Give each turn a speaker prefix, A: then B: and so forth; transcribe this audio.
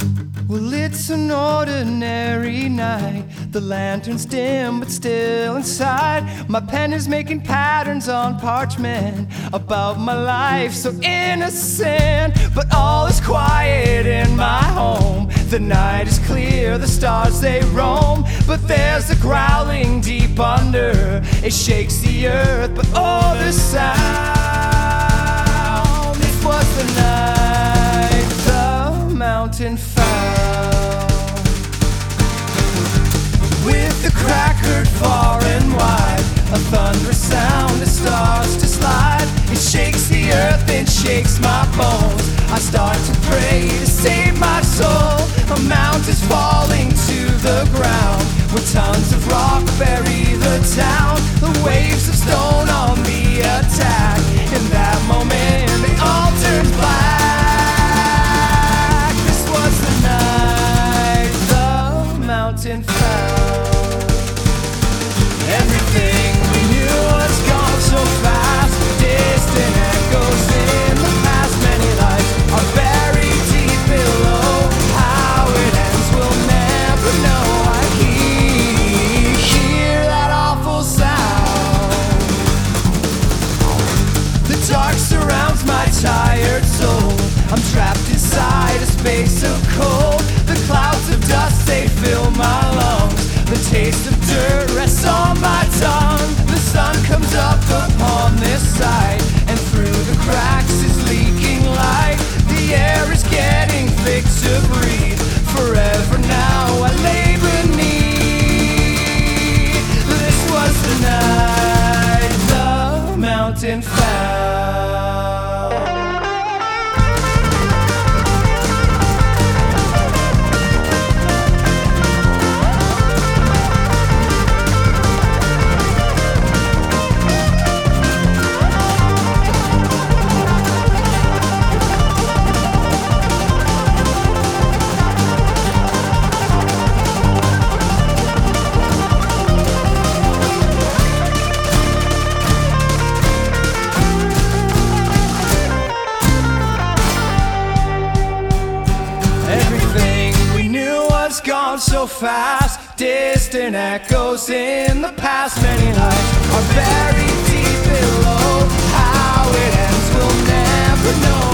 A: Well, it's an ordinary night. The lantern's dim, but still inside. My pen is making patterns on parchment about my life, so innocent. But all is quiet in my home. The night is clear, the stars they roam. But there's a growling deep under. It shakes the earth, but oh, the sound. This was the night the mountain fell. With the crack heard far and wide, a thunderous sound that starts to slide. It shakes the earth and shakes my bones. I start to pray to save my soul. A mountain's falling to the ground, where tons of rock bury the town. The waves of stone on the attack. In that moment it all turns black. This was the night the mountain fell. Everything we knew was gone so fast. Distant echoes in the past. Many lives are buried deep below. How it ends we'll never know. I hear that awful sound. The dark surrounds my tired soul. I'm trapped inside a space of cold. The clouds of dust, they fill my lungs. The taste of dirt rests on my tongue. The sun comes up upon this side, and through the cracks is leaking light. The air is getting thick to breathe. Forever now I lay beneath. This was the night the mountain fell. Gone so fast, distant echoes in the past. Many lives are buried deep below. How it ends we'll never know.